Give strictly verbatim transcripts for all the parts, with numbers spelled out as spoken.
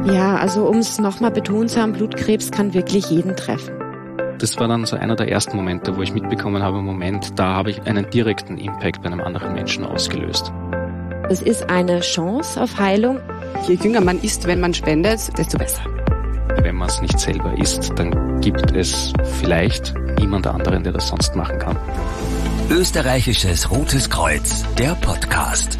Ja, also um es nochmal betont zu haben, Blutkrebs kann wirklich jeden treffen. Das war dann so einer der ersten Momente, wo ich mitbekommen habe, Moment, da habe ich einen direkten Impact bei einem anderen Menschen ausgelöst. Es ist eine Chance auf Heilung. Je jünger man ist, wenn man spendet, desto besser. Wenn man es nicht selber ist, dann gibt es vielleicht niemand anderen, der das sonst machen kann. Österreichisches Rotes Kreuz, der Podcast.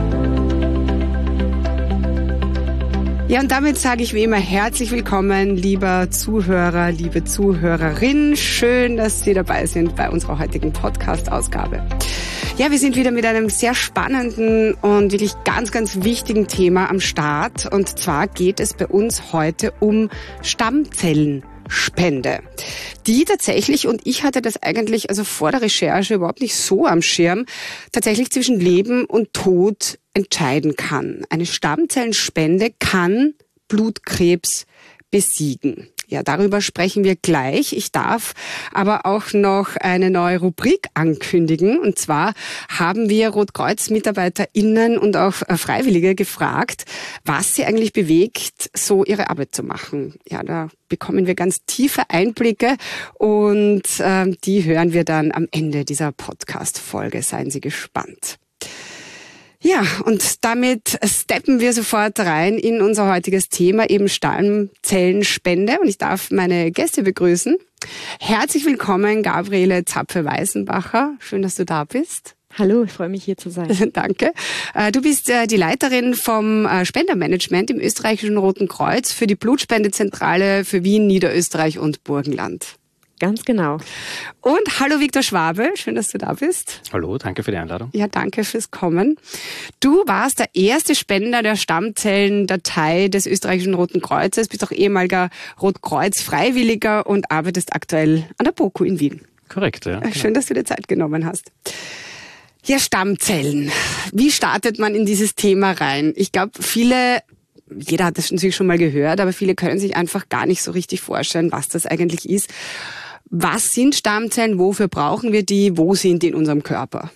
Ja, und damit sage ich wie immer herzlich willkommen, lieber Zuhörer, liebe Zuhörerin. Schön, dass Sie dabei sind bei unserer heutigen Podcast-Ausgabe. Ja, wir sind wieder mit einem sehr spannenden und wirklich ganz, ganz wichtigen Thema am Start. Und zwar geht es bei uns heute um Stammzellenspende. Die tatsächlich, und ich hatte das eigentlich also vor der Recherche überhaupt nicht so am Schirm, tatsächlich zwischen Leben und Tod entscheiden kann. Eine Stammzellenspende kann Blutkrebs besiegen. Ja, darüber sprechen wir gleich. Ich darf aber auch noch eine neue Rubrik ankündigen. Und zwar haben wir Rotkreuz-MitarbeiterInnen und auch Freiwillige gefragt, was sie eigentlich bewegt, so ihre Arbeit zu machen. Ja, da bekommen wir ganz tiefe Einblicke und äh, die hören wir dann am Ende dieser Podcast-Folge. Seien Sie gespannt. Ja, und damit steppen wir sofort rein in unser heutiges Thema, eben Stammzellenspende. Und ich darf meine Gäste begrüßen. Herzlich willkommen, Gabriele Zapfe-Weißenbacher. Schön, dass du da bist. Hallo, ich freue mich, hier zu sein. Danke. Du bist die Leiterin vom Spendermanagement im Österreichischen Roten Kreuz für die Blutspendezentrale für Wien, Niederösterreich und Burgenland. Ganz genau. Und hallo Viktor Schwabe, schön, dass du da bist. Hallo, danke für die Einladung. Ja, danke fürs Kommen. Du warst der erste Spender der Stammzellendatei des Österreichischen Roten Kreuzes, bist auch ehemaliger Rotkreuz-Freiwilliger und arbeitest aktuell an der BOKU in Wien. Korrekt, ja. Genau. Schön, dass du dir Zeit genommen hast. Ja, Stammzellen. Wie startet man in dieses Thema rein? Ich glaube, viele... Jeder hat das natürlich schon mal gehört, aber viele können sich einfach gar nicht so richtig vorstellen, was das eigentlich ist. Was sind Stammzellen? Wofür brauchen wir die? Wo sind die in unserem Körper?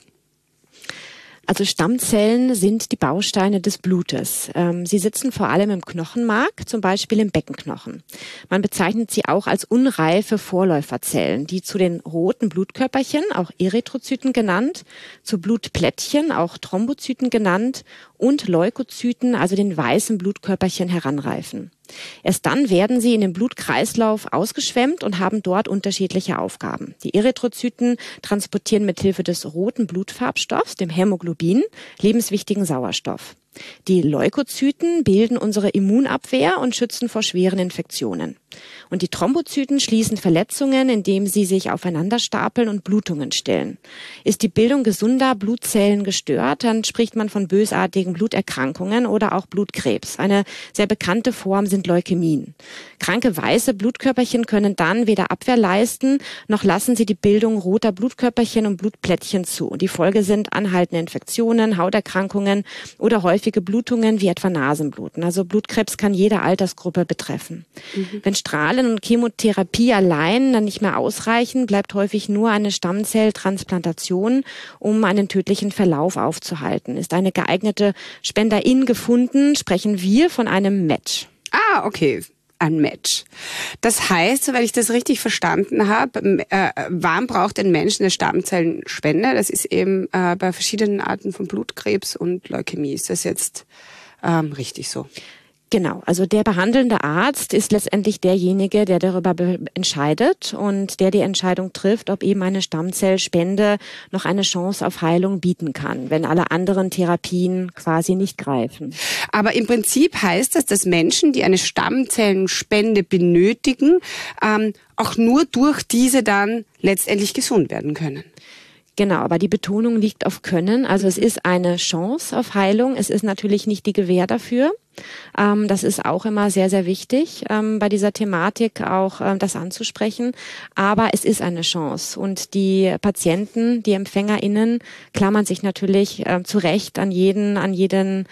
Also Stammzellen sind die Bausteine des Blutes. Sie sitzen vor allem im Knochenmark, zum Beispiel im Beckenknochen. Man bezeichnet sie auch als unreife Vorläuferzellen, die zu den roten Blutkörperchen, auch Erythrozyten genannt, zu Blutplättchen, auch Thrombozyten genannt, und Leukozyten, also den weißen Blutkörperchen, heranreifen. Erst dann werden sie in den Blutkreislauf ausgeschwemmt und haben dort unterschiedliche Aufgaben. Die Erythrozyten transportieren mithilfe des roten Blutfarbstoffs, dem Hämoglobin, lebenswichtigen Sauerstoff. Die Leukozyten bilden unsere Immunabwehr und schützen vor schweren Infektionen. Und die Thrombozyten schließen Verletzungen, indem sie sich aufeinander stapeln und Blutungen stillen. Ist die Bildung gesunder Blutzellen gestört, dann spricht man von bösartigen Bluterkrankungen oder auch Blutkrebs. Eine sehr bekannte Form sind Leukämien. Kranke weiße Blutkörperchen können dann weder Abwehr leisten, noch lassen sie die Bildung roter Blutkörperchen und Blutplättchen zu. Die Folge sind anhaltende Infektionen, Hauterkrankungen oder häufige Blutungen wie etwa Nasenbluten. Also Blutkrebs kann jede Altersgruppe betreffen. Mhm. Wenn Strahlen und Chemotherapie allein dann nicht mehr ausreichen, bleibt häufig nur eine Stammzelltransplantation, um einen tödlichen Verlauf aufzuhalten. Ist eine geeignete Spenderin gefunden, sprechen wir von einem Match. Ah, okay. Ein Match. Das heißt, wenn ich das richtig verstanden habe, äh, wann braucht ein Mensch eine Stammzellenspende? Das ist eben äh, bei verschiedenen Arten von Blutkrebs und Leukämie. Ist das jetzt ähm, richtig so? Genau, also der behandelnde Arzt ist letztendlich derjenige, der darüber entscheidet und der die Entscheidung trifft, ob eben eine Stammzellspende noch eine Chance auf Heilung bieten kann, wenn alle anderen Therapien quasi nicht greifen. Aber im Prinzip heißt das, dass Menschen, die eine Stammzellenspende benötigen, ähm, auch nur durch diese dann letztendlich gesund werden können. Genau, aber die Betonung liegt auf Können. Also es ist eine Chance auf Heilung. Es ist natürlich nicht die Gewähr dafür. Ähm, das ist auch immer sehr, sehr wichtig, ähm, bei dieser Thematik auch ähm, das anzusprechen. Aber es ist eine Chance. Und die Patienten, die EmpfängerInnen klammern sich natürlich äh, zu Recht an jeden, an jeden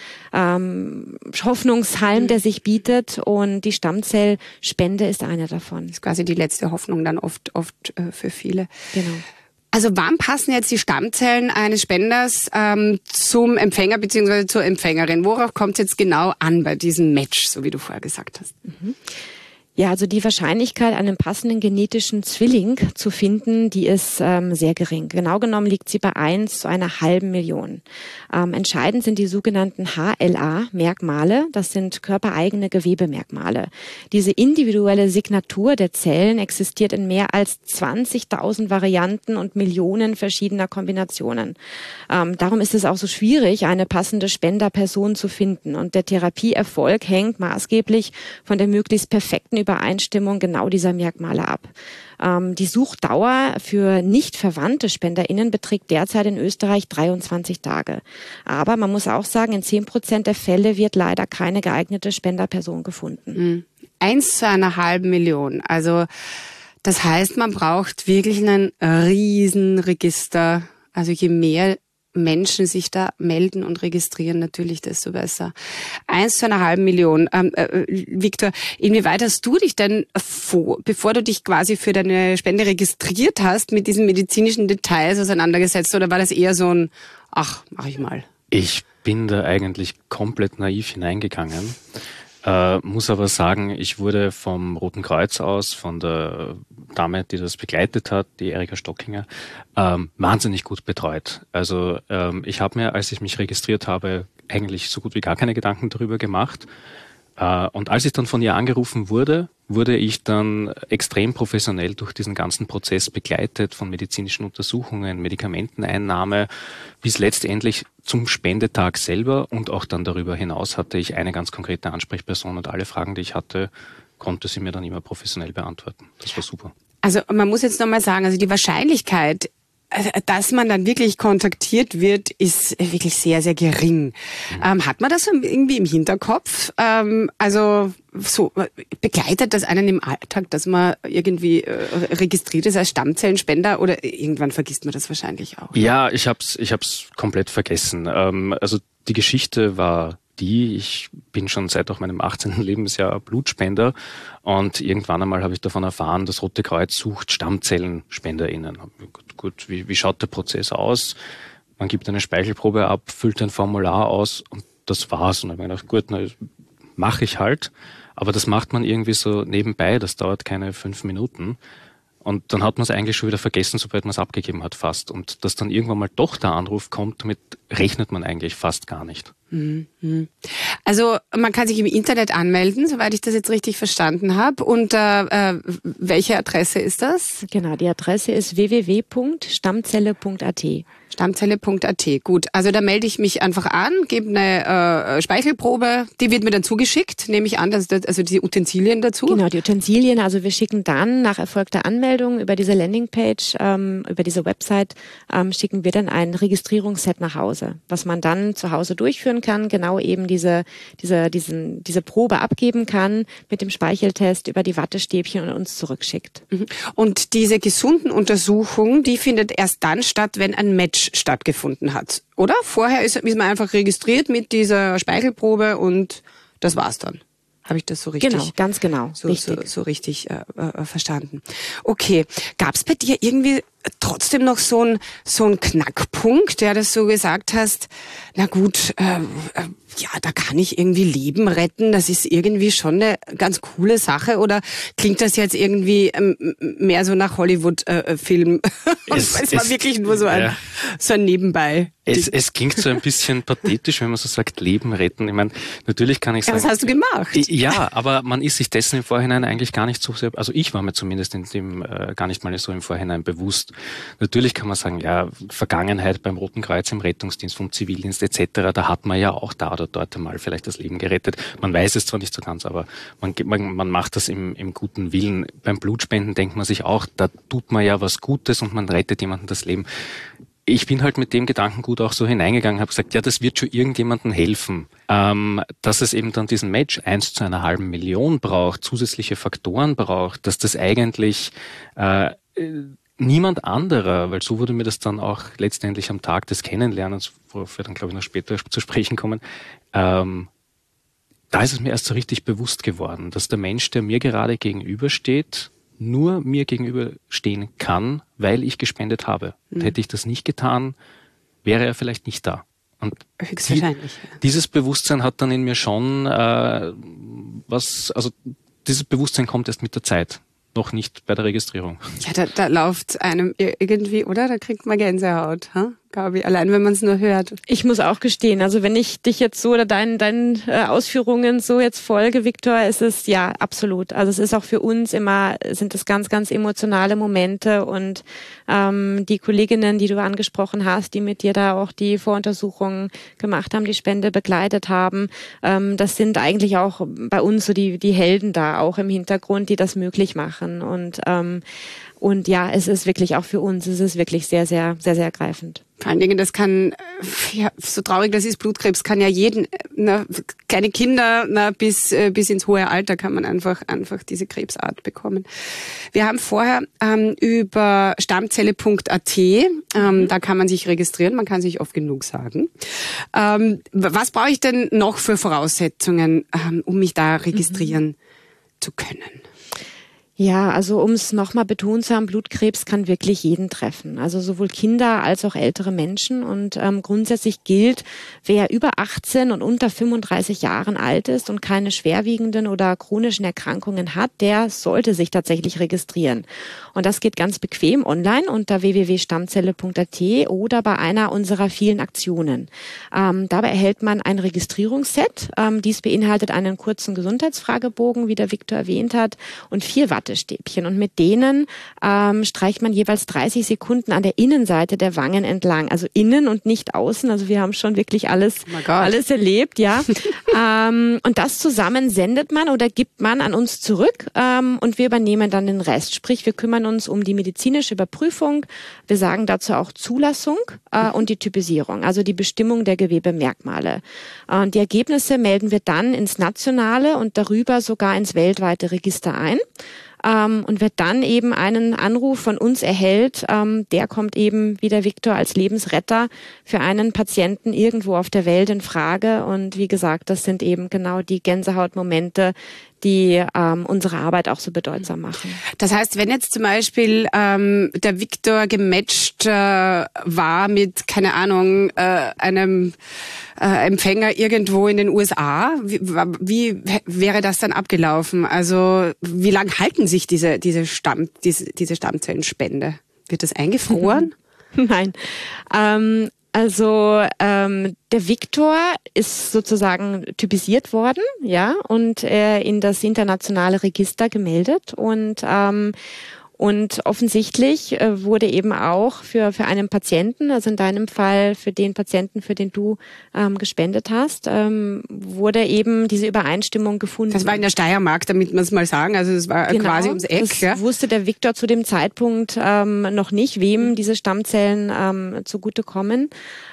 ähm, Hoffnungshalm, der sich bietet. Und die Stammzellspende ist eine davon. Das ist quasi die letzte Hoffnung dann oft, oft äh, für viele. Genau. Also wann passen jetzt die Stammzellen eines Spenders ähm, zum Empfänger bzw. zur Empfängerin? Worauf kommt es jetzt genau an bei diesem Match, so wie du vorher gesagt hast? Mhm. Ja, also die Wahrscheinlichkeit, einen passenden genetischen Zwilling zu finden, die ist ähm, sehr gering. Genau genommen liegt sie bei eins zu einer halben Million. Ähm, entscheidend sind die sogenannten H L A-Merkmale. Das sind körpereigene Gewebemerkmale. Diese individuelle Signatur der Zellen existiert in mehr als zwanzigtausend Varianten und Millionen verschiedener Kombinationen. Ähm, darum ist es auch so schwierig, eine passende Spenderperson zu finden. Und der Therapieerfolg hängt maßgeblich von der möglichst perfekten Übereinstimmung genau dieser Merkmale ab. Ähm, die Suchdauer für nicht verwandte SpenderInnen beträgt derzeit in Österreich dreiundzwanzig Tage. Aber man muss auch sagen, in zehn Prozent der Fälle wird leider keine geeignete Spenderperson gefunden. Mhm. Eins zu einer halben Million. Also das heißt, man braucht wirklich ein Riesenregister. Also je mehr Menschen sich da melden und registrieren, natürlich desto besser. Eins zu einer halben Million. Ähm, äh, Viktor, inwieweit hast du dich denn, vor, bevor du dich quasi für deine Spende registriert hast, mit diesen medizinischen Details auseinandergesetzt? Oder war das eher so ein, ach, mach ich mal? Ich bin da eigentlich komplett naiv hineingegangen. Äh, muss aber sagen, ich wurde vom Roten Kreuz aus, von der Dame, die das begleitet hat, die Erika Stockinger, ähm, wahnsinnig gut betreut. Also ähm, ich habe mir, als ich mich registriert habe, eigentlich so gut wie gar keine Gedanken darüber gemacht. Äh, und als ich dann von ihr angerufen wurde, wurde ich dann extrem professionell durch diesen ganzen Prozess begleitet, von medizinischen Untersuchungen, Medikamenteneinnahme, bis letztendlich zum Spendetag selber, und auch dann darüber hinaus hatte ich eine ganz konkrete Ansprechperson, und alle Fragen, die ich hatte, konnte sie mir dann immer professionell beantworten. Das war super. Also man muss jetzt nochmal sagen, also die Wahrscheinlichkeit, dass man dann wirklich kontaktiert wird, ist wirklich sehr, sehr gering. Mhm. Ähm, hat man das irgendwie im Hinterkopf? Ähm, also so begleitet das einen im Alltag, dass man irgendwie äh, registriert ist als Stammzellenspender, oder irgendwann vergisst man das wahrscheinlich auch? Ja, ich hab's, ich hab's komplett vergessen. Ähm, also die Geschichte war die, ich bin schon seit auch meinem achtzehnten Lebensjahr Blutspender, und irgendwann einmal habe ich davon erfahren, das Rote Kreuz sucht StammzellenspenderInnen. Gut, gut wie, wie schaut der Prozess aus? Man gibt eine Speichelprobe ab, füllt ein Formular aus, und das war's. Und dann habe ich gedacht, gut, na, mache ich halt. Aber das macht man irgendwie so nebenbei, das dauert keine fünf Minuten. Und dann hat man es eigentlich schon wieder vergessen, sobald man es abgegeben hat, fast. Und dass dann irgendwann mal doch der Anruf kommt, damit rechnet man eigentlich fast gar nicht. Also man kann sich im Internet anmelden, soweit ich das jetzt richtig verstanden habe. Und äh, welche Adresse ist das? Genau, die Adresse ist w w w punkt stammzelle punkt a t. Stammzelle punkt a t. Gut, also da melde ich mich einfach an, gebe eine äh, Speichelprobe, die wird mir dann zugeschickt, nehme ich an, dass das, also die Utensilien dazu? Genau, die Utensilien, also wir schicken dann nach erfolgter Anmeldung über diese Landingpage, ähm, über diese Website, ähm, schicken wir dann ein Registrierungsset nach Hause, was man dann zu Hause durchführen kann, genau eben diese, diese, diesen, diese Probe abgeben kann mit dem Speicheltest über die Wattestäbchen und uns zurückschickt. Und diese gesunden Untersuchung, die findet erst dann statt, wenn ein Match stattgefunden hat, oder? Vorher ist, ist man einfach registriert mit dieser Speichelprobe und das war's dann. Habe ich das so richtig? Genau, ganz genau. So richtig, so, so richtig äh, äh, verstanden. Okay. Gab's bei dir irgendwie trotzdem noch so ein so ein Knackpunkt, der das so gesagt hast, na gut, äh, äh, ja, da kann ich irgendwie Leben retten, das ist irgendwie schon eine ganz coole Sache, oder klingt das jetzt irgendwie ähm, mehr so nach Hollywood-Film? Äh, es, es war es, wirklich nur so ein, ja. so ein Nebenbei. Es, es klingt so ein bisschen pathetisch, wenn man so sagt, Leben retten. Ich meine, natürlich kann ich sagen... Ja, was hast du gemacht? Ja, aber man ist sich dessen im Vorhinein eigentlich gar nicht so sehr... Also ich war mir zumindest in dem äh, gar nicht mal so im Vorhinein bewusst. Natürlich kann man sagen, ja, Vergangenheit beim Roten Kreuz im Rettungsdienst, vom Zivildienst et cetera, da hat man ja auch da oder dort einmal vielleicht das Leben gerettet. Man weiß es zwar nicht so ganz, aber man, man, man macht das im, im guten Willen. Beim Blutspenden denkt man sich auch, da tut man ja was Gutes und man rettet jemandem das Leben. Ich bin halt mit dem Gedankengut auch so hineingegangen, habe gesagt, ja, das wird schon irgendjemandem helfen. Ähm, dass es eben dann diesen Match eins zu einer halben Million braucht, zusätzliche Faktoren braucht, dass das eigentlich äh, niemand anderer, weil so wurde mir das dann auch letztendlich am Tag des Kennenlernens, worauf wir dann, glaube ich, noch später zu sprechen kommen, ähm, da ist es mir erst so richtig bewusst geworden, dass der Mensch, der mir gerade gegenübersteht, nur mir gegenüberstehen kann, weil ich gespendet habe. Und hätte ich das nicht getan, wäre er vielleicht nicht da. Und höchstwahrscheinlich. Die, dieses Bewusstsein hat dann in mir schon äh, was, also dieses Bewusstsein kommt erst mit der Zeit, noch nicht bei der Registrierung. Ja, da, da läuft einem irgendwie, oder? Da kriegt man Gänsehaut, ha? Gabi, allein wenn man es nur hört. Ich muss auch gestehen, also wenn ich dich jetzt so oder deinen, deinen äh, Ausführungen so jetzt folge, Viktor, ist es ja absolut. Also es ist auch für uns immer, sind es ganz, ganz emotionale Momente und ähm, die Kolleginnen, die du angesprochen hast, die mit dir da auch die Voruntersuchungen gemacht haben, die Spende begleitet haben, ähm, das sind eigentlich auch bei uns so die, die Helden da auch im Hintergrund, die das möglich machen und ähm, Und ja, es ist wirklich auch für uns, es ist wirklich sehr, sehr, sehr, sehr ergreifend. Vor allen Dingen, das kann, ja, so traurig das ist, Blutkrebs kann ja jeden, na, kleine Kinder, na, bis, bis ins hohe Alter kann man einfach, einfach diese Krebsart bekommen. Wir haben vorher ähm, über stammzelle punkt a t, ähm, mhm. da kann man sich registrieren, man kann sich oft genug sagen. Ähm, was brauche ich denn noch für Voraussetzungen, ähm, um mich da registrieren mhm. zu können? Ja, also um es nochmal betont zu haben, Blutkrebs kann wirklich jeden treffen. Also sowohl Kinder als auch ältere Menschen. Und ähm, grundsätzlich gilt, wer über achtzehn und unter fünfunddreißig Jahren alt ist und keine schwerwiegenden oder chronischen Erkrankungen hat, der sollte sich tatsächlich registrieren. Und das geht ganz bequem online unter w w w punkt stammzelle punkt a t oder bei einer unserer vielen Aktionen. Ähm, dabei erhält man ein Registrierungsset. Ähm, dies beinhaltet einen kurzen Gesundheitsfragebogen, wie der Viktor erwähnt hat, und vier Wattestäbchen. Und mit denen ähm, streicht man jeweils dreißig Sekunden an der Innenseite der Wangen entlang. Also innen und nicht außen. Also wir haben schon wirklich alles, oh alles erlebt, ja. ähm, und das zusammen sendet man oder gibt man an uns zurück ähm, und wir übernehmen dann den Rest. Sprich, wir kümmern uns um die medizinische Überprüfung. Wir sagen dazu auch Zulassung äh, und die Typisierung, also die Bestimmung der Gewebemerkmale. Und die Ergebnisse melden wir dann ins nationale und darüber sogar ins weltweite Register ein. Ähm, und wer dann eben einen Anruf von uns erhält, ähm, der kommt eben, wie der Viktor, als Lebensretter für einen Patienten irgendwo auf der Welt in Frage. Und wie gesagt, das sind eben genau die Gänsehautmomente, die ähm, unsere Arbeit auch so bedeutsam machen. Das heißt, wenn jetzt zum Beispiel ähm, der Viktor gematcht äh, war mit, keine Ahnung, äh, einem äh, Empfänger irgendwo in den U S A, wie, wie wäre das dann abgelaufen? Also wie lange halten sich diese, diese, Stamm, diese, diese Stammzellenspende? Wird das eingefroren? Nein. Ähm, Also ähm, der Viktor ist sozusagen typisiert worden, ja, und äh, in das internationale Register gemeldet und ähm, und offensichtlich äh, wurde eben auch für für einen Patienten, also in deinem Fall für den Patienten, für den du ähm, gespendet hast, ähm, wurde eben diese Übereinstimmung gefunden. Das war in der Steiermark, damit wir es mal sagen. Also das war genau, quasi ums Eck. Das ja? wusste der Viktor zu dem Zeitpunkt ähm, noch nicht, wem diese Stammzellen ähm, zugutekommen.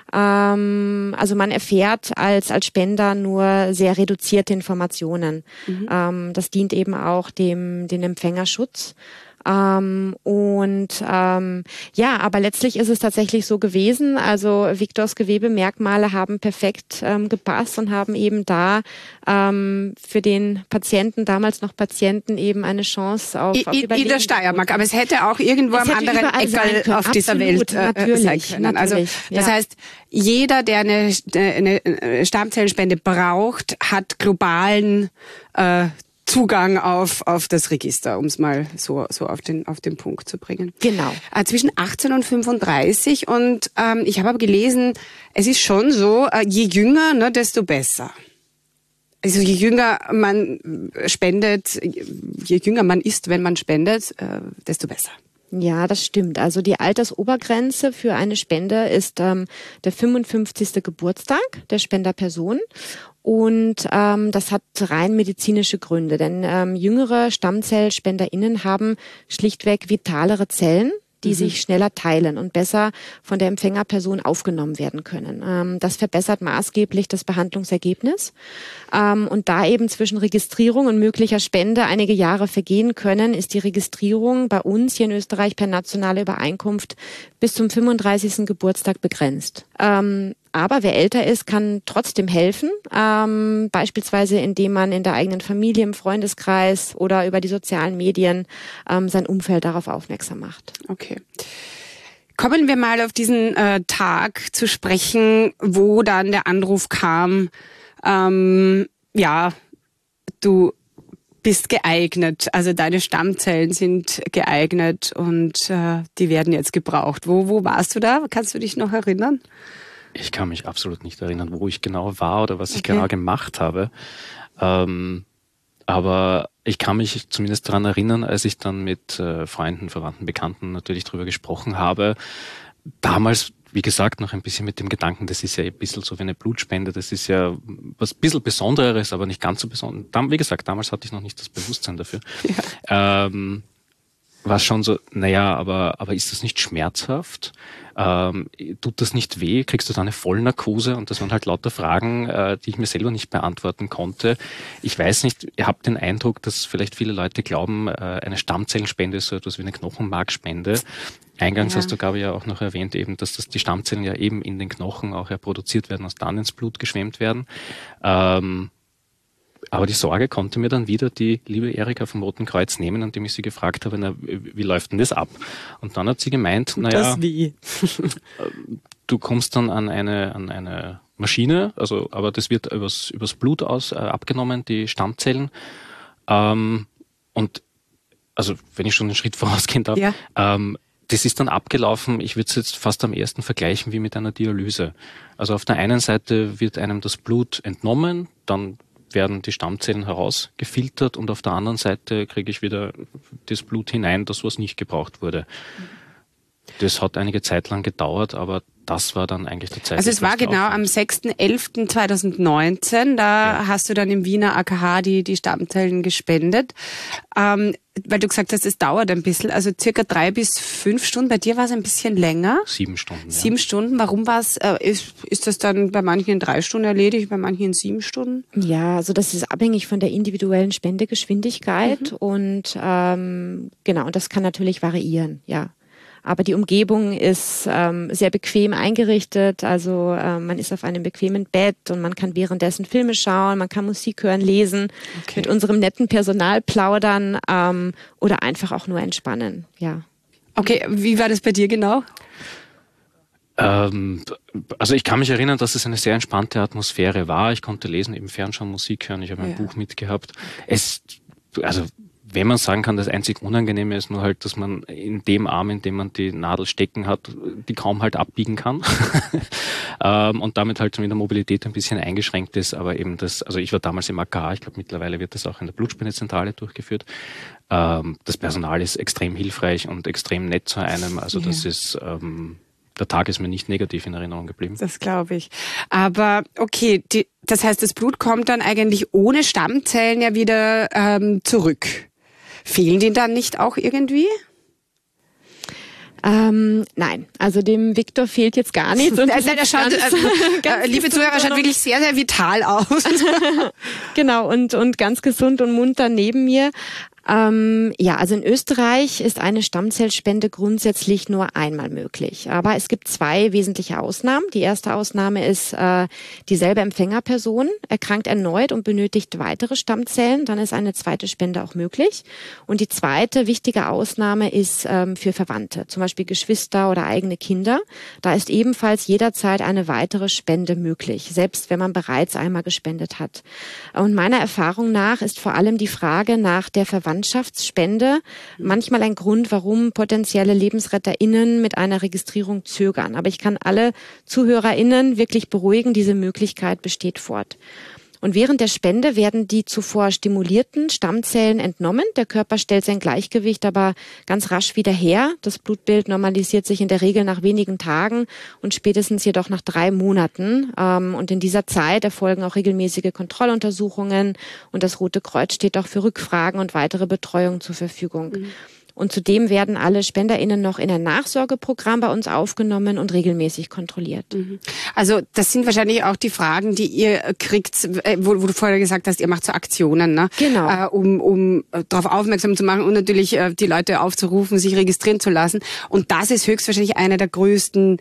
Ähm, also man erfährt als als Spender nur sehr reduzierte Informationen. Mhm. Ähm, das dient eben auch dem den Empfängerschutz. Ähm, und ähm, ja, aber letztlich ist es tatsächlich so gewesen, also Viktors Gewebemerkmale haben perfekt ähm, gepasst und haben eben da ähm, für den Patienten, damals noch Patienten, eben eine Chance auf, I, auf Überleben. In der Steiermark, aber es hätte auch irgendwo es am anderen Ecke auf dieser Absolut, Welt äh, natürlich, sein können. Also natürlich, das ja. heißt, jeder, der eine, eine Stammzellenspende braucht, hat globalen äh, Zugang auf auf das Register, um es mal so so auf den auf den Punkt zu bringen. Genau. Äh, zwischen achtzehn und fünfunddreißig und ähm, ich habe aber gelesen, es ist schon so, äh, je jünger, ne, desto besser. Also je jünger man spendet, je jünger man ist, wenn man spendet, äh, desto besser. Ja, das stimmt. Also die Altersobergrenze für eine Spende ist ähm, der fünfundfünfzigste Geburtstag der Spenderperson. Und ähm, das hat rein medizinische Gründe, denn ähm, jüngere StammzellspenderInnen haben schlichtweg vitalere Zellen, die mhm. sich schneller teilen und besser von der Empfängerperson aufgenommen werden können. Ähm, das verbessert maßgeblich das Behandlungsergebnis. Ähm, und da eben zwischen Registrierung und möglicher Spende einige Jahre vergehen können, ist die Registrierung bei uns hier in Österreich per nationale Übereinkunft bis zum fünfunddreißigsten Geburtstag begrenzt. Ähm, aber wer älter ist, kann trotzdem helfen, ähm, beispielsweise indem man in der eigenen Familie, im Freundeskreis oder über die sozialen Medien ähm, sein Umfeld darauf aufmerksam macht. Okay. Kommen wir mal auf diesen äh, Tag zu sprechen, wo dann der Anruf kam, ähm, ja, du bist geeignet, also deine Stammzellen sind geeignet und äh, die werden jetzt gebraucht. Wo, wo warst du da? Kannst du dich noch erinnern? Ich kann mich absolut nicht erinnern, wo ich genau war oder was ich Okay. genau gemacht habe. Ähm, aber ich kann mich zumindest daran erinnern, als ich dann mit äh, Freunden, Verwandten, Bekannten natürlich darüber gesprochen habe. Damals, wie gesagt, noch ein bisschen mit dem Gedanken, das ist ja ein bisschen so wie eine Blutspende, das ist ja was ein bisschen Besonderes, aber nicht ganz so besonders. Dann, wie gesagt, damals hatte ich noch nicht das Bewusstsein dafür. Ja. Ähm, war schon so, naja, aber, aber ist das nicht schmerzhaft? Ähm, tut das nicht weh? Kriegst du da eine Vollnarkose? Und das waren halt lauter Fragen, äh, die ich mir selber nicht beantworten konnte. Ich weiß nicht, ihr habt den Eindruck, dass vielleicht viele Leute glauben, äh, eine Stammzellenspende ist so etwas wie eine Knochenmarkspende. Eingangs Ja. hast du, glaube ich, ja auch noch erwähnt, eben, dass das die Stammzellen ja eben in den Knochen auch ja produziert werden und dann ins Blut geschwemmt werden. Ähm, Aber die Sorge konnte mir dann wieder die liebe Erika vom Roten Kreuz nehmen, indem ich sie gefragt habe, na, wie läuft denn das ab? Und dann hat sie gemeint, naja, wie? du kommst dann an eine, an eine Maschine, also, aber das wird übers, übers Blut aus äh, abgenommen, die Stammzellen. Ähm, und, also, wenn ich schon einen Schritt vorausgehen darf, Ja. ähm, das ist dann abgelaufen, ich würde es jetzt fast am ersten vergleichen wie mit einer Dialyse. Also auf der einen Seite wird einem das Blut entnommen, dann werden die Stammzellen herausgefiltert und auf der anderen Seite kriege ich wieder das Blut hinein, das was nicht gebraucht wurde. Das hat einige Zeit lang gedauert, aber das war dann eigentlich der Zeit. Also es war genau am sechster elfter zweitausendneunzehn, da ja. hast du dann im Wiener A K H die, die Stammzellen gespendet. Ähm, weil du gesagt hast, es dauert ein bisschen, also circa drei bis fünf Stunden. Bei dir war es ein bisschen länger. Sieben Stunden. Sieben ja. Stunden. Warum war es, äh, ist, ist das dann bei manchen in drei Stunden erledigt, bei manchen in sieben Stunden? Ja, also das ist abhängig von der individuellen Spendegeschwindigkeit mhm. und ähm, genau, und das kann natürlich variieren, ja. Aber die Umgebung ist ähm, sehr bequem eingerichtet. Also ähm, man ist auf einem bequemen Bett und man kann währenddessen Filme schauen, man kann Musik hören, lesen, okay. mit unserem netten Personal plaudern ähm, oder einfach auch nur entspannen. Ja. Okay, wie war das bei dir genau? Ähm, also ich kann mich erinnern, dass es eine sehr entspannte Atmosphäre war. Ich konnte lesen, eben fernschauen, Musik hören. Ich habe ein ja. Buch mitgehabt. Es, also wenn man sagen kann, das einzig Unangenehme ist nur halt, dass man in dem Arm, in dem man die Nadel stecken hat, die kaum halt abbiegen kann ähm, und damit halt mit der Mobilität ein bisschen eingeschränkt ist. Aber eben das, also ich war damals im A K H, ich glaube mittlerweile wird das auch in der Blutspendezentrale durchgeführt. Ähm, das Personal ist extrem hilfreich und extrem nett zu einem. Also das ja. ist... Ähm, Der Tag ist mir nicht negativ in Erinnerung geblieben. Das glaube ich. Aber okay, die, das heißt, das Blut kommt dann eigentlich ohne Stammzellen ja wieder ähm, zurück. Fehlen die dann nicht auch irgendwie? Ähm, nein, also dem Viktor fehlt jetzt gar nichts. Und nein, nein, er schaut, ganz, äh, ganz liebe Zuhörer, schaut wirklich sehr, sehr vital aus. Genau, und, und ganz gesund und munter neben mir. Ähm, ja, also in Österreich ist eine Stammzellspende grundsätzlich nur einmal möglich. Aber es gibt zwei wesentliche Ausnahmen. Die erste Ausnahme ist, äh, dieselbe Empfängerperson erkrankt erneut und benötigt weitere Stammzellen. Dann ist eine zweite Spende auch möglich. Und die zweite wichtige Ausnahme ist ähm, für Verwandte, zum Beispiel Geschwister oder eigene Kinder. Da ist ebenfalls jederzeit eine weitere Spende möglich, selbst wenn man bereits einmal gespendet hat. Und meiner Erfahrung nach ist vor allem die Frage nach der Verwandtschaft Verwandtschaftsspende manchmal ein Grund, warum potenzielle LebensretterInnen mit einer Registrierung zögern. Aber ich kann alle ZuhörerInnen wirklich beruhigen, diese Möglichkeit besteht fort. Und während der Spende werden die zuvor stimulierten Stammzellen entnommen. Der Körper stellt sein Gleichgewicht aber ganz rasch wieder her. Das Blutbild normalisiert sich in der Regel nach wenigen Tagen und spätestens jedoch nach drei Monaten. Und in dieser Zeit erfolgen auch regelmäßige Kontrolluntersuchungen und das Rote Kreuz steht auch für Rückfragen und weitere Betreuung zur Verfügung. Mhm. Und zudem werden alle SpenderInnen noch in ein Nachsorgeprogramm bei uns aufgenommen und regelmäßig kontrolliert. Also das sind wahrscheinlich auch die Fragen, die ihr kriegt, wo, wo du vorher gesagt hast, ihr macht so Aktionen, ne? Genau. Äh, um, um darauf aufmerksam zu machen und natürlich äh, die Leute aufzurufen, sich registrieren zu lassen. Und das ist höchstwahrscheinlich einer der größten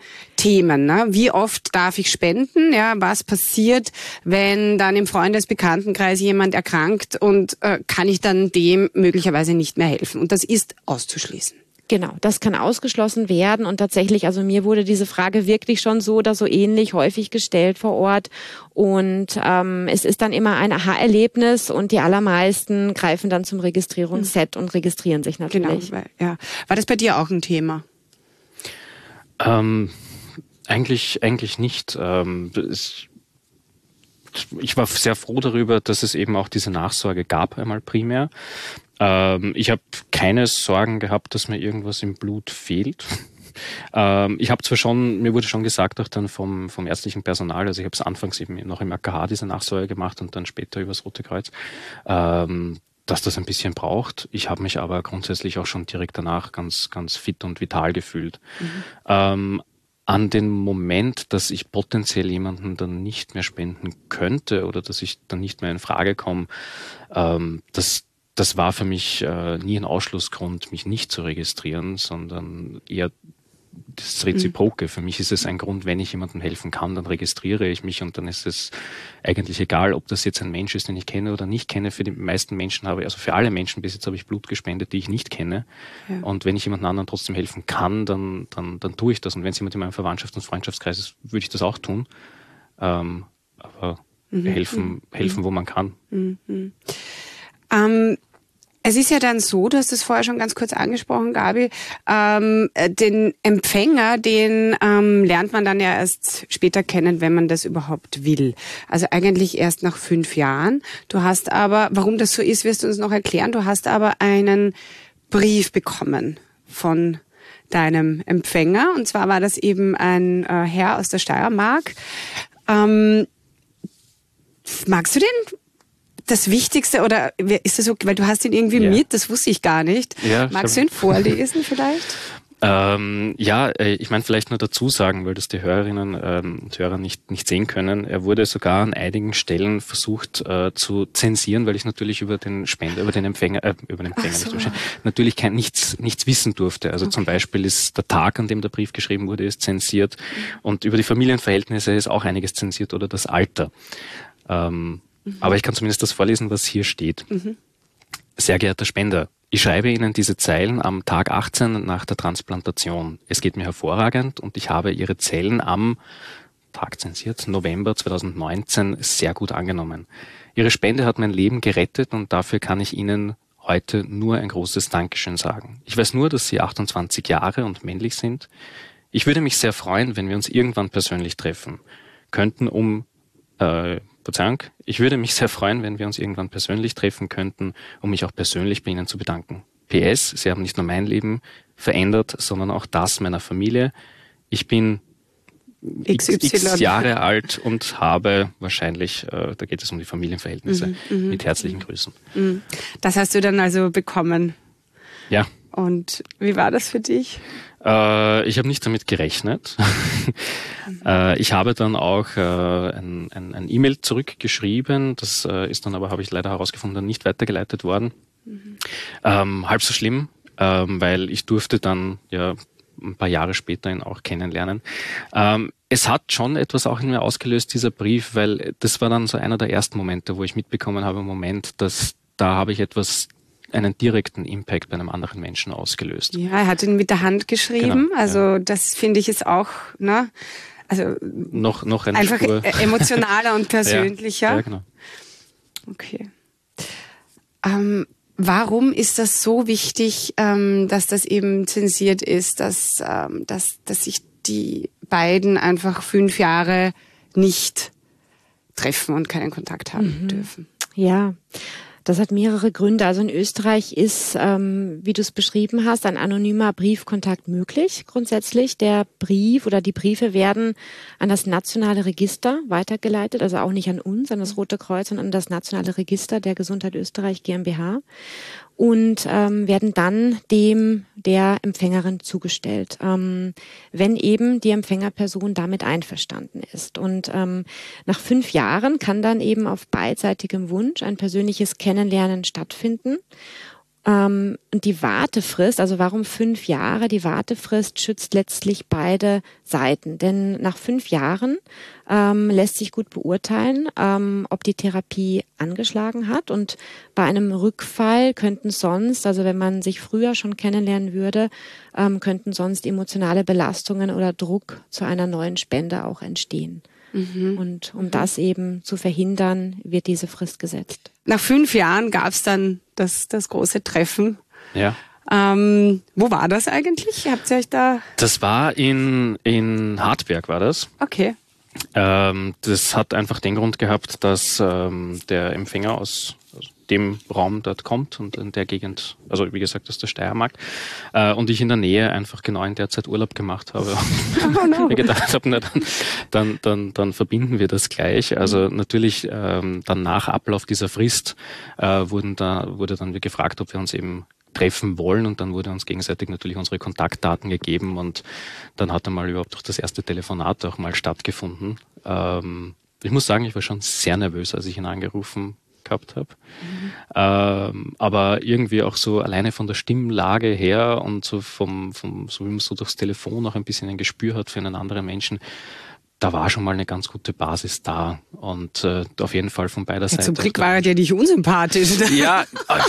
Themen. Ne? Wie oft darf ich spenden? Ja, was passiert, wenn dann im Freundesbekanntenkreis jemand erkrankt und äh, kann ich dann dem möglicherweise nicht mehr helfen? Und das ist auszuschließen. Genau, das kann ausgeschlossen werden und tatsächlich, also mir wurde diese Frage wirklich schon so oder so ähnlich häufig gestellt vor Ort und ähm, es ist dann immer ein Aha-Erlebnis und die allermeisten greifen dann zum Registrierungsset und registrieren sich natürlich. Genau, ja. War das bei dir auch ein Thema? Ähm, eigentlich, eigentlich nicht. Ähm, es, ich war sehr froh darüber, dass es eben auch diese Nachsorge gab, einmal primär. Ähm, ich habe keine Sorgen gehabt, dass mir irgendwas im Blut fehlt. ähm, ich habe zwar schon, mir wurde schon gesagt, auch dann vom, vom ärztlichen Personal, also ich habe es anfangs eben noch im A K H diese Nachsorge gemacht und dann später übers Rote Kreuz, ähm, dass das ein bisschen braucht. Ich habe mich aber grundsätzlich auch schon direkt danach ganz, ganz fit und vital gefühlt. Mhm. Ähm, an den Moment, dass ich potenziell jemanden dann nicht mehr spenden könnte oder dass ich dann nicht mehr in Frage komme, ähm, das Das war für mich äh, nie ein Ausschlussgrund, mich nicht zu registrieren, sondern eher das Reziproke. Mhm. Für mich ist es ein Grund, wenn ich jemandem helfen kann, dann registriere ich mich und dann ist es eigentlich egal, ob das jetzt ein Mensch ist, den ich kenne oder nicht kenne. Für die meisten Menschen habe ich, also für alle Menschen bis jetzt habe ich Blut gespendet, die ich nicht kenne. Ja. Und wenn ich jemand anderen trotzdem helfen kann, dann, dann, dann tue ich das. Und wenn es jemand in meinem Verwandtschafts- und Freundschaftskreis ist, würde ich das auch tun. Ähm, aber mhm. helfen, mhm. helfen, wo man kann. Mhm. Ähm, es ist ja dann so, du hast es vorher schon ganz kurz angesprochen, Gabi, ähm, den Empfänger, den ähm, lernt man dann ja erst später kennen, wenn man das überhaupt will. Also eigentlich erst nach fünf Jahren. Du hast aber, warum das so ist, wirst du uns noch erklären, du hast aber einen Brief bekommen von deinem Empfänger. Und zwar war das eben ein äh, Herr aus der Steiermark. Ähm, magst du den? Das Wichtigste, oder ist das so, weil du hast ihn irgendwie ja. mit, das wusste ich gar nicht. Ja, magst du ihn vorlesen vielleicht? Ähm, ja, ich meine vielleicht nur dazu sagen, weil das die Hörerinnen ähm, und Hörer nicht nicht sehen können. Er wurde sogar an einigen Stellen versucht äh, zu zensieren, weil ich natürlich über den Spender, über den Empfänger, äh, über den Empfänger so. nicht, natürlich kein nichts nichts wissen durfte. Also okay. Zum Beispiel ist der Tag, an dem der Brief geschrieben wurde, ist zensiert mhm. und über die Familienverhältnisse ist auch einiges zensiert oder das Alter. Ähm, Mhm. Aber ich kann zumindest das vorlesen, was hier steht. Mhm. Sehr geehrter Spender, ich schreibe Ihnen diese Zeilen am Tag achtzehn nach der Transplantation. Es geht mir hervorragend und ich habe Ihre Zellen am Tag zensiert, November zweitausendneunzehn sehr gut angenommen. Ihre Spende hat mein Leben gerettet und dafür kann ich Ihnen heute nur ein großes Dankeschön sagen. Ich weiß nur, dass Sie achtundzwanzig Jahre und männlich sind. Ich würde mich sehr freuen, wenn wir uns irgendwann persönlich treffen könnten, um äh, Verzeihung, ich würde mich sehr freuen, wenn wir uns irgendwann persönlich treffen könnten, um mich auch persönlich bei Ihnen zu bedanken. P S, Sie haben nicht nur mein Leben verändert, sondern auch das meiner Familie. Ich bin x, x Jahre alt und habe wahrscheinlich, äh, da geht es um die Familienverhältnisse, mhm, mit herzlichen mhm. Grüßen. Das hast du dann also bekommen? Ja. Und wie war das für dich? Äh, ich habe nicht damit gerechnet. mhm. äh, ich habe dann auch äh, ein, ein, ein E-Mail zurückgeschrieben. Das äh, ist dann aber, habe ich leider herausgefunden, nicht weitergeleitet worden. Mhm. Ähm, halb so schlimm, ähm, weil ich durfte dann ja ein paar Jahre später ihn auch kennenlernen. Ähm, es hat schon etwas auch in mir ausgelöst, dieser Brief, weil das war dann so einer der ersten Momente, wo ich mitbekommen habe, Moment, dass da habe ich etwas einen direkten Impact bei einem anderen Menschen ausgelöst. Ja, er hat ihn mit der Hand geschrieben. Genau, also ja. Das finde ich ist auch, ne, also noch noch eine einfach Spur. emotionaler und persönlicher. Ja, ja, genau. Okay. Ähm, warum ist das so wichtig, ähm, dass das eben zensiert ist, dass ähm, dass dass sich die beiden einfach fünf Jahre nicht treffen und keinen Kontakt haben mhm. dürfen? Ja. Das hat mehrere Gründe. Also in Österreich ist, ähm, wie du es beschrieben hast, ein anonymer Briefkontakt möglich. Grundsätzlich der Brief oder die Briefe werden an das nationale Register weitergeleitet, also auch nicht an uns, an das Rote Kreuz, sondern an das nationale Register der Gesundheit Österreich GmbH und ähm, werden dann dem der Empfängerin zugestellt, ähm, wenn eben die Empfängerperson damit einverstanden ist. Und ähm, nach fünf Jahren kann dann eben auf beidseitigem Wunsch ein persönliches Kennenlernen stattfinden. Ähm, und die Wartefrist, also warum fünf Jahre? Die Wartefrist schützt letztlich beide Seiten. Denn nach fünf Jahren ähm, lässt sich gut beurteilen, ähm, ob die Therapie angeschlagen hat. Und bei einem Rückfall könnten sonst, also wenn man sich früher schon kennenlernen würde, ähm, könnten sonst emotionale Belastungen oder Druck zu einer neuen Spende auch entstehen. Mhm. Und um mhm. das eben zu verhindern, wird diese Frist gesetzt. Nach fünf Jahren gab es dann das, das große Treffen. Ja. Ähm, wo war das eigentlich? Habt ihr euch da... Das war in, in Hartberg, war das. Okay. Ähm, das hat einfach den Grund gehabt, dass ähm, der Empfänger aus, aus dem Raum dort kommt und in der Gegend, also wie gesagt aus der Steiermark, äh, und ich in der Nähe einfach genau in der Zeit Urlaub gemacht habe. Oh no. Ich gedacht habe, na, dann, dann, dann, dann verbinden wir das gleich. Also natürlich ähm, dann nach Ablauf dieser Frist äh, wurden da, wurde dann gefragt, ob wir uns eben treffen wollen, und dann wurde uns gegenseitig natürlich unsere Kontaktdaten gegeben, und dann hat einmal überhaupt auch das erste Telefonat auch mal stattgefunden. Ähm, ich muss sagen, ich war schon sehr nervös, als ich ihn angerufen gehabt habe. Mhm. Ähm, aber irgendwie auch so alleine von der Stimmlage her und so vom, vom, so wie man so durchs Telefon auch ein bisschen ein Gespür hat für einen anderen Menschen, da war schon mal eine ganz gute Basis da, und äh, auf jeden Fall von beider ja, Seite. Zum Glück war er dir nicht unsympathisch. Ja,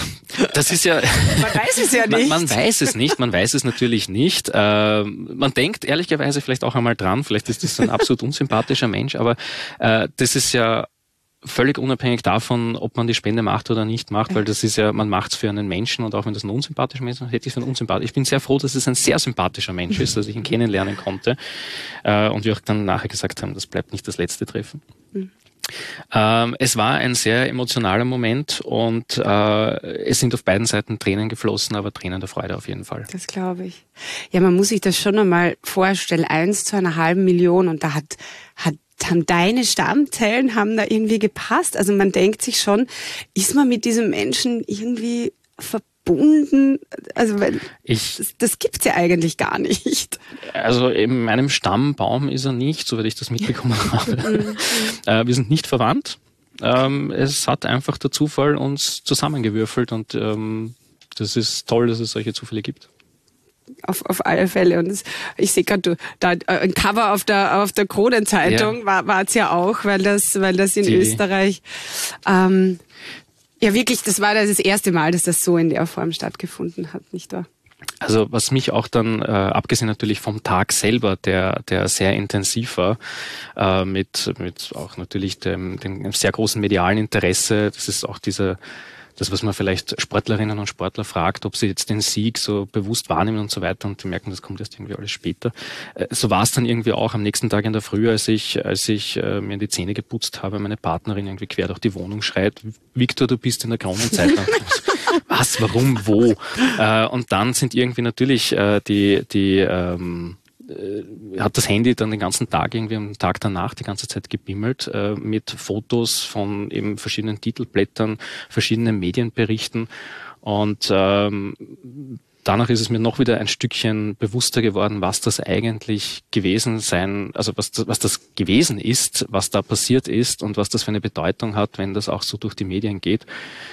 das ist ja... Man weiß es ja nicht. Man, man weiß es nicht, man weiß es natürlich nicht. Äh, man denkt ehrlicherweise vielleicht auch einmal dran, vielleicht ist das ein absolut unsympathischer Mensch, aber äh, das ist ja völlig unabhängig davon, ob man die Spende macht oder nicht macht, weil das ist ja, man macht es für einen Menschen, und auch wenn das ein unsympathischer Mensch ist, hätte ich es für einen unsympathisch. Ich bin sehr froh, dass es ein sehr sympathischer Mensch ist, dass ich ihn kennenlernen konnte, äh, und wir auch dann nachher gesagt haben, das bleibt nicht das letzte Treffen. Mhm. Ähm, es war ein sehr emotionaler Moment, und äh, es sind auf beiden Seiten Tränen geflossen, aber Tränen der Freude auf jeden Fall. Das glaube ich. Ja, man muss sich das schon einmal vorstellen, eins zu einer halben Million, und da hat, hat haben deine Stammzellen haben da irgendwie gepasst. Also man denkt sich schon, ist man mit diesem Menschen irgendwie verbunden? Also weil ich, das, das gibt's ja eigentlich gar nicht. Also in meinem Stammbaum ist er nicht, soweit ich das mitbekommen habe. äh, wir sind nicht verwandt. Ähm, es hat einfach der Zufall uns zusammengewürfelt, und ähm, das ist toll, dass es solche Zufälle gibt. Auf, auf alle Fälle. Und das, ich sehe gerade, da ein Cover auf der auf der Kronenzeitung ja. war war es ja auch, weil das weil das in Die. Österreich ähm, ja wirklich, das war das erste Mal, dass das so in der Form stattgefunden hat, nicht wahr? Also was mich auch dann, äh, abgesehen natürlich vom Tag selber, der der sehr intensiv war, äh, mit mit auch natürlich dem, dem sehr großen medialen Interesse, das ist auch dieser das, was man vielleicht Sportlerinnen und Sportler fragt, ob sie jetzt den Sieg so bewusst wahrnehmen und so weiter, und die merken, das kommt erst irgendwie alles später. So war es dann irgendwie auch am nächsten Tag in der Früh, als ich, als ich äh, mir die Zähne geputzt habe, meine Partnerin irgendwie quer durch die Wohnung schreit, Viktor, du bist in der Kronenzeitung. Was, warum, wo? Äh, und dann sind irgendwie natürlich äh, die, die ähm, hat das Handy dann den ganzen Tag irgendwie am Tag danach die ganze Zeit gebimmelt äh, mit Fotos von eben verschiedenen Titelblättern, verschiedenen Medienberichten, und ähm, danach ist es mir noch wieder ein Stückchen bewusster geworden, was das eigentlich gewesen sein, also was das, was das gewesen ist, was da passiert ist und was das für eine Bedeutung hat, wenn das auch so durch die Medien geht.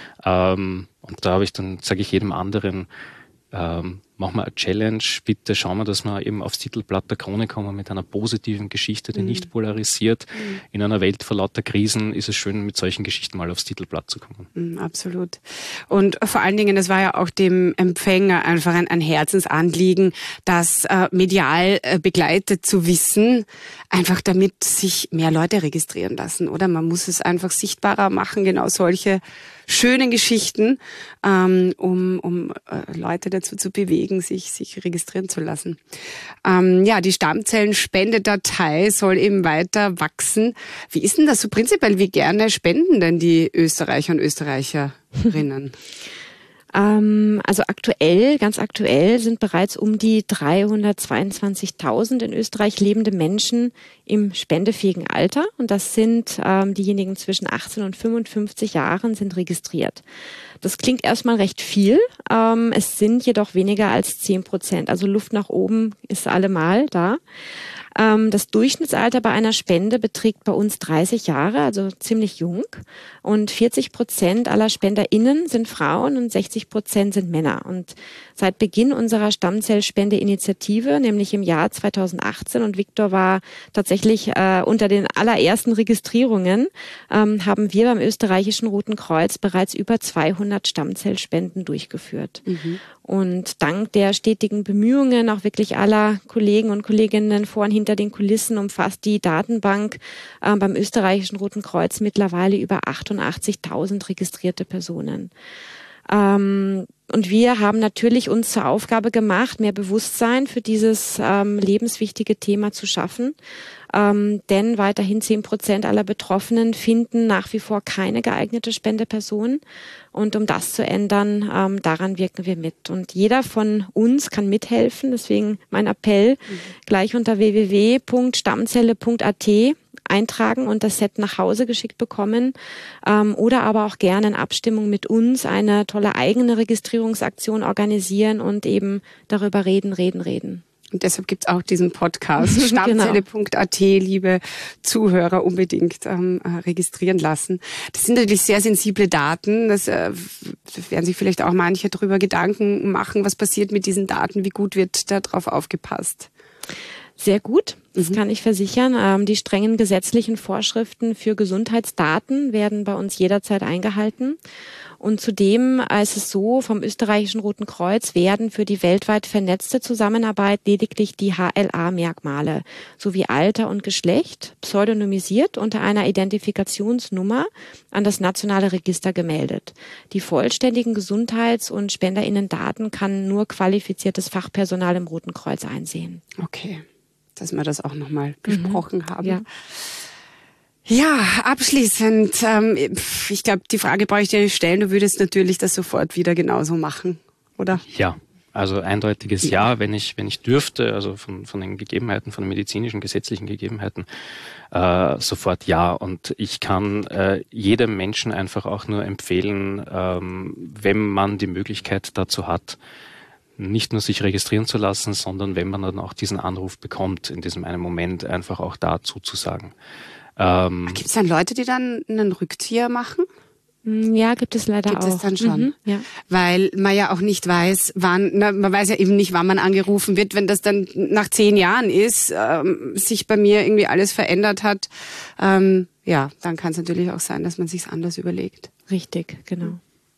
Ähm, und da habe ich dann, sage ich jedem anderen, ähm, machen wir eine Challenge, bitte schauen wir, dass wir eben aufs Titelblatt der Krone kommen mit einer positiven Geschichte, die mhm. nicht polarisiert. Mhm. In einer Welt vor lauter Krisen ist es schön, mit solchen Geschichten mal aufs Titelblatt zu kommen. Mhm, absolut. Und vor allen Dingen, es war ja auch dem Empfänger einfach ein, ein Herzensanliegen, das äh, medial äh, begleitet zu wissen, einfach damit sich mehr Leute registrieren lassen, oder? Man muss es einfach sichtbarer machen, genau solche schönen Geschichten, ähm, um, um äh, Leute dazu zu bewegen, sich, sich registrieren zu lassen. Ähm, ja, die Stammzellenspende-Datei soll eben weiter wachsen. Wie ist denn das so prinzipiell? Wie gerne spenden denn die Österreicher und Österreicherinnen? Also aktuell, ganz aktuell sind bereits um die dreihundertzweiundzwanzigtausend in Österreich lebende Menschen im spendefähigen Alter. Und das sind ähm, diejenigen zwischen achtzehn und fünfundfünfzig Jahren sind registriert. Das klingt erstmal recht viel. Ähm, es sind jedoch weniger als zehn Prozent. Also Luft nach oben ist allemal da. Ähm, das Durchschnittsalter bei einer Spende beträgt bei uns dreißig Jahre, also ziemlich jung. Und vierzig Prozent aller SpenderInnen sind Frauen und sechzig Prozent sind Männer. Und seit Beginn unserer Stammzellspendeinitiative, nämlich im Jahr zweitausendachtzehn, und Viktor war tatsächlich äh, unter den allerersten Registrierungen, ähm, haben wir beim österreichischen Roten Kreuz bereits über zweihundert Stammzellspenden durchgeführt. Mhm. Und dank der stetigen Bemühungen auch wirklich aller Kollegen und Kolleginnen vor und hinter den Kulissen umfasst die Datenbank äh, beim österreichischen Roten Kreuz mittlerweile über achtundachtzigtausend registrierte Personen. Ähm, und wir haben natürlich uns zur Aufgabe gemacht, mehr Bewusstsein für dieses ähm, lebenswichtige Thema zu schaffen. Ähm, denn weiterhin zehn Prozent aller Betroffenen finden nach wie vor keine geeignete Spendeperson. Und um das zu ändern, ähm, daran wirken wir mit. Und jeder von uns kann mithelfen. Deswegen mein Appell, mhm. gleich unter w w w punkt stammzelle punkt a t eintragen und das Set nach Hause geschickt bekommen, ähm, oder aber auch gerne in Abstimmung mit uns eine tolle eigene Registrierungsaktion organisieren und eben darüber reden, reden, reden. Und deshalb gibt's auch diesen Podcast, stammzelle punkt a t, liebe Zuhörer, unbedingt ähm, registrieren lassen. Das sind natürlich sehr sensible Daten. Das äh, werden sich vielleicht auch manche darüber Gedanken machen, was passiert mit diesen Daten, wie gut wird da drauf aufgepasst. Sehr gut, das mhm. kann ich versichern. Ähm, die strengen gesetzlichen Vorschriften für Gesundheitsdaten werden bei uns jederzeit eingehalten. Und zudem ist es so, vom österreichischen Roten Kreuz werden für die weltweit vernetzte Zusammenarbeit lediglich die H L A-Merkmale sowie Alter und Geschlecht pseudonymisiert unter einer Identifikationsnummer an das nationale Register gemeldet. Die vollständigen Gesundheits- und SpenderInnen-Daten kann nur qualifiziertes Fachpersonal im Roten Kreuz einsehen. Okay, dass wir das auch nochmal besprochen mhm. haben. Ja. Ja, abschließend, ähm, ich glaube, die Frage brauche ich dir nicht stellen. Du würdest natürlich das sofort wieder genauso machen, oder? Ja, also eindeutiges Ja, ja wenn ich wenn ich dürfte, also von von den Gegebenheiten, von den medizinischen, gesetzlichen Gegebenheiten, äh, sofort Ja. Und ich kann äh, jedem Menschen einfach auch nur empfehlen, ähm, wenn man die Möglichkeit dazu hat, nicht nur sich registrieren zu lassen, sondern wenn man dann auch diesen Anruf bekommt, in diesem einen Moment einfach auch dazu zu sagen. Ähm, Gibt es dann Leute, die dann einen Rückzieher machen? Ja, gibt es leider gibt auch. Gibt es dann schon. Mhm, ja. Weil man ja auch nicht weiß, wann, na, man weiß ja eben nicht, wann man angerufen wird. Wenn das dann nach zehn Jahren ist, ähm, sich bei mir irgendwie alles verändert hat, ähm, ja, dann kann es natürlich auch sein, dass man sich's anders überlegt. Richtig, genau.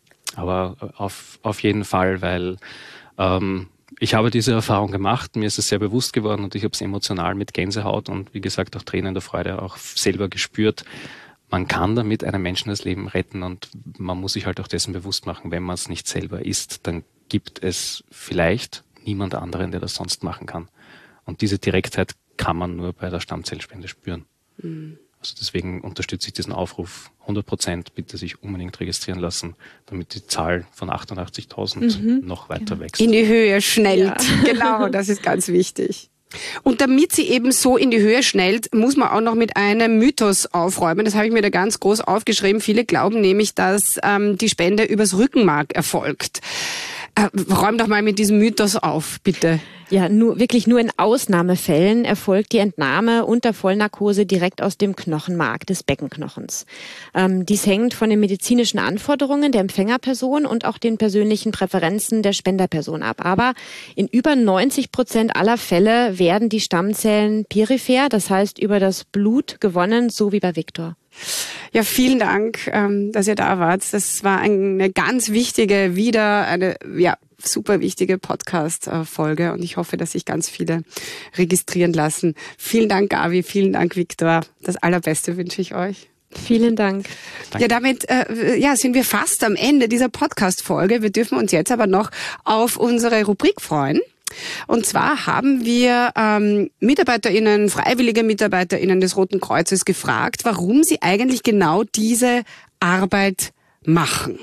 Aber auf, auf jeden Fall, weil ähm, ich habe diese Erfahrung gemacht, mir ist es sehr bewusst geworden und ich habe es emotional mit Gänsehaut und wie gesagt auch Tränen der Freude auch selber gespürt. Man kann damit einem Menschen das Leben retten und man muss sich halt auch dessen bewusst machen, wenn man es nicht selber ist, dann gibt es vielleicht niemand anderen, der das sonst machen kann. Und diese Direktheit kann man nur bei der Stammzellspende spüren. Mhm. Also deswegen unterstütze ich diesen Aufruf hundert Prozent, bitte sich unbedingt registrieren lassen, damit die Zahl von achtundachtzigtausend mhm. noch weiter wächst. In die Höhe schnellt, ja. Genau, das ist ganz wichtig. Und damit sie eben so in die Höhe schnellt, muss man auch noch mit einem Mythos aufräumen. Das habe ich mir da ganz groß aufgeschrieben. Viele glauben nämlich, dass ähm, die Spende übers Rückenmark erfolgt. Äh, räum doch mal mit diesem Mythos auf, bitte. Ja, nur, wirklich nur in Ausnahmefällen erfolgt die Entnahme unter Vollnarkose direkt aus dem Knochenmark des Beckenknochens. Ähm, dies hängt von den medizinischen Anforderungen der Empfängerperson und auch den persönlichen Präferenzen der Spenderperson ab. Aber in über neunzig Prozent aller Fälle werden die Stammzellen peripher, das heißt über das Blut gewonnen, so wie bei Viktor. Ja, vielen Dank, dass ihr da wart. Das war eine ganz wichtige, wieder eine ja super wichtige Podcast-Folge und ich hoffe, dass sich ganz viele registrieren lassen. Vielen Dank, Gabi, vielen Dank, Viktor. Das Allerbeste wünsche ich euch. Vielen Dank. Danke. Ja, damit äh, ja, sind wir fast am Ende dieser Podcast-Folge. Wir dürfen uns jetzt aber noch auf unsere Rubrik freuen. Und zwar haben wir ähm, MitarbeiterInnen, freiwillige MitarbeiterInnen des Roten Kreuzes gefragt, warum sie eigentlich genau diese Arbeit machen.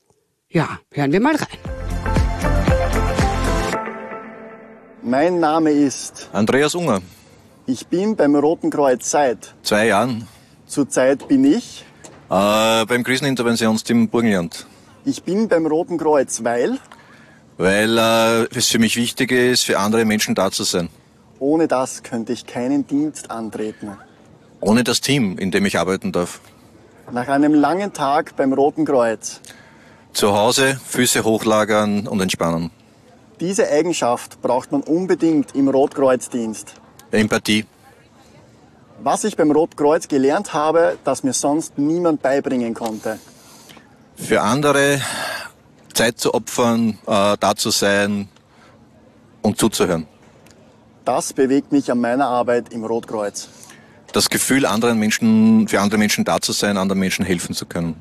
Ja, hören wir mal rein. Mein Name ist Andreas Unger. Ich bin beim Roten Kreuz seit zwei Jahren. Zurzeit bin ich äh, beim Kriseninterventionsteam Burgenland. Ich bin beim Roten Kreuz, weil weil äh, es für mich wichtig ist, für andere Menschen da zu sein. Ohne das könnte ich keinen Dienst antreten. Ohne das Team, in dem ich arbeiten darf. Nach einem langen Tag beim Roten Kreuz. Zu Hause Füße hochlagern und entspannen. Diese Eigenschaft braucht man unbedingt im Rotkreuzdienst. Empathie. Was ich beim Rotkreuz gelernt habe, das mir sonst niemand beibringen konnte. Für andere Zeit zu opfern, äh, da zu sein und zuzuhören. Das bewegt mich an meiner Arbeit im Rotkreuz. Das Gefühl, anderen Menschen, für andere Menschen da zu sein, anderen Menschen helfen zu können.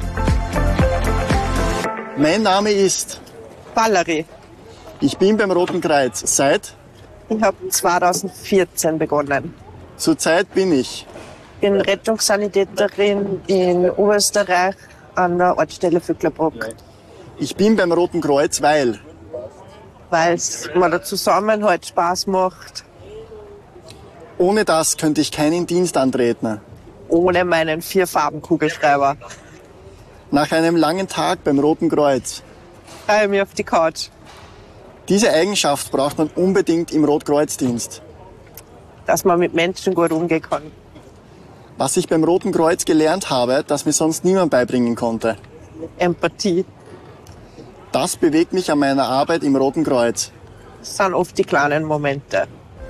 Mein Name ist Valerie. Ich bin beim Roten Kreuz seit? Ich habe zweitausendvierzehn begonnen. Zurzeit bin ich? Bin Rettungssanitäterin in Oberösterreich an der Ortsstelle Vöcklerbruck. Ich bin beim Roten Kreuz, weil? Weil es mir der Zusammenhalt Spaß macht. Ohne das könnte ich keinen Dienst antreten. Ohne meinen Vier-Farben-Kugelschreiber. Nach einem langen Tag beim Roten Kreuz. Freue mich auf die Couch. Diese Eigenschaft braucht man unbedingt im Rotkreuzdienst. Dass man mit Menschen gut umgehen kann. Was ich beim Roten Kreuz gelernt habe, das mir sonst niemand beibringen konnte. Empathie. Das bewegt mich an meiner Arbeit im Roten Kreuz. Das sind oft die kleinen Momente.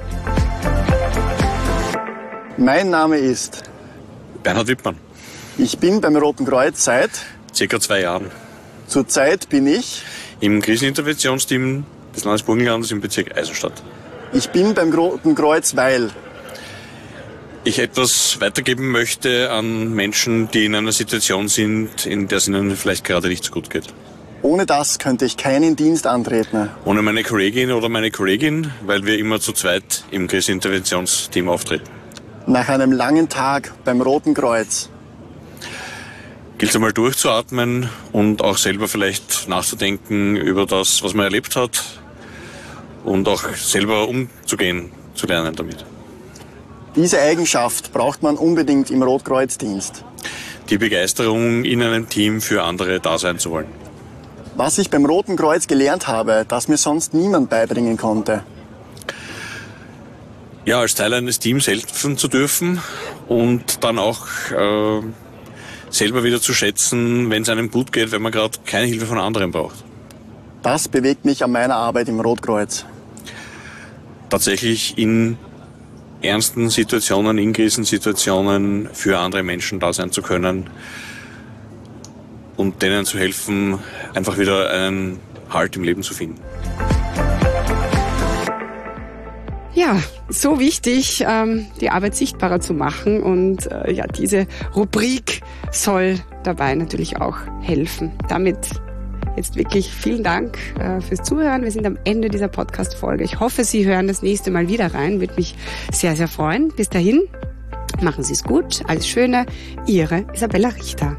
Mein Name ist Bernhard Wittmann. Ich bin beim Roten Kreuz seit Circa zwei Jahren. Zurzeit bin ich Im Kriseninterventionsteam des Landesburgenlandes im Bezirk Eisenstadt. Ich bin beim Roten Kreuz, weil ich etwas weitergeben möchte an Menschen, die in einer Situation sind, in der es ihnen vielleicht gerade nicht so gut geht. Ohne das könnte ich keinen Dienst antreten. Ohne meine Kollegin oder meine Kollegin, weil wir immer zu zweit im Kriseninterventionsteam auftreten. Nach einem langen Tag beim Roten Kreuz. Gilt es einmal durchzuatmen und auch selber vielleicht nachzudenken über das, was man erlebt hat und auch selber umzugehen, zu lernen damit. Diese Eigenschaft braucht man unbedingt im Rotkreuzdienst. Die Begeisterung, in einem Team für andere da sein zu wollen. Was ich beim Roten Kreuz gelernt habe, das mir sonst niemand beibringen konnte. Ja, als Teil eines Teams helfen zu dürfen und dann auch äh, selber wieder zu schätzen, wenn es einem gut geht, wenn man gerade keine Hilfe von anderen braucht. Das bewegt mich an meiner Arbeit im Rotkreuz. Tatsächlich in ernsten Situationen, in Krisensituationen für andere Menschen da sein zu können und denen zu helfen, einfach wieder einen Halt im Leben zu finden. Ja, so wichtig, ähm, die Arbeit sichtbarer zu machen und äh, ja, diese Rubrik soll dabei natürlich auch helfen. Damit jetzt wirklich vielen Dank äh, fürs Zuhören. Wir sind am Ende dieser Podcast-Folge. Ich hoffe, Sie hören das nächste Mal wieder rein. Würde mich sehr, sehr freuen. Bis dahin, machen Sie es gut. Alles Schöne. Ihre Isabella Richter.